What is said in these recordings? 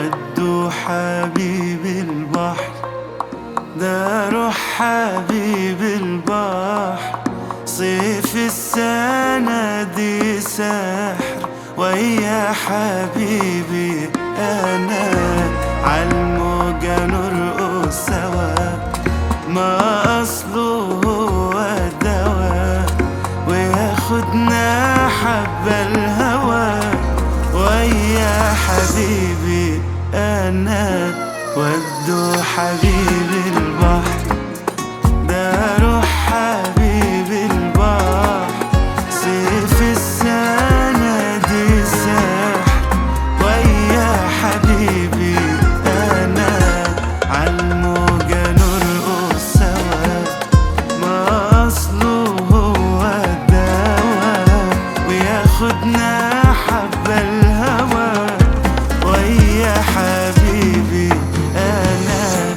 ودوا حبيب البحر، ده روح حبيب البحر. صيف السنة دي سحر، ويا حبيبي أنا عالموجة نرقص سوا. ما أصله هو الدوا، وياخدنا حبة الهوى. ويا حبيبي أنا ودوا حبيب البحر، ده روح حبيب البحر. صيف السنة دي سحر، ويا حبيبي أنا عالموجة نرقص سوا. ما أصله هو الدوا، وياخدنا حبة الهوى. ويا حبيبي أنا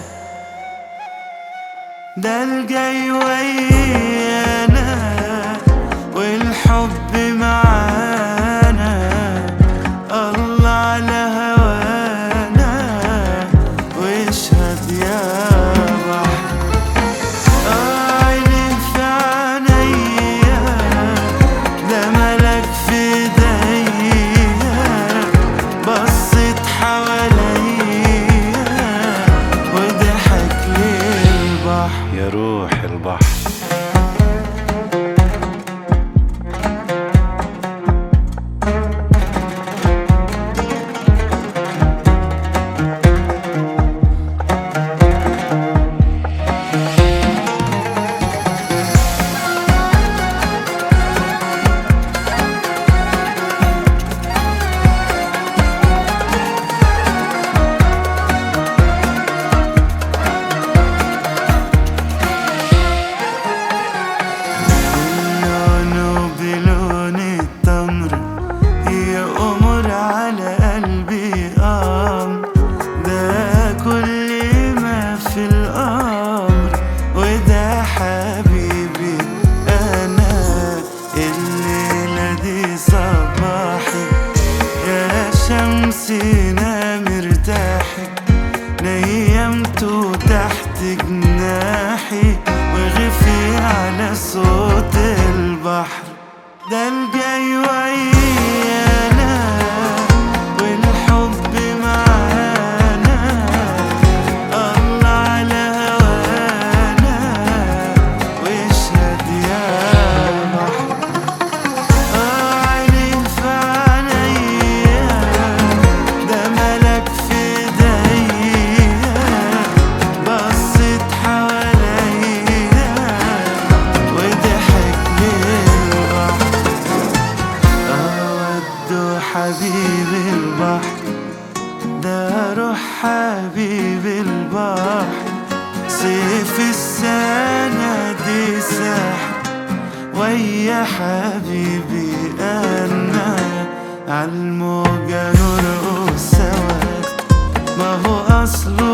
ده الجاي ويانا، والحب معانا. الله على هوانا، واشهد يا بحر. عيني في عينيا، ده ملك في ايديا. بصت حواليا وضحك لي البحر، يا روح البحر. شمسنا مرتاحي، نيمته تحت جناحي، وغفي على صوت البحر. ده الجاي ويانا، والحب معانا. الله على هوانا، واشهد يا بحر. عيني في عينيا، ده ملك في ايديا. بصت حواليا وضحك لي البحر. ودوا حبيب البحر، ده روح حبيب البحر. صيف السنة دي سحر، ويا حبيبي أنا عالموجة نرقص سوا. ما هو أصله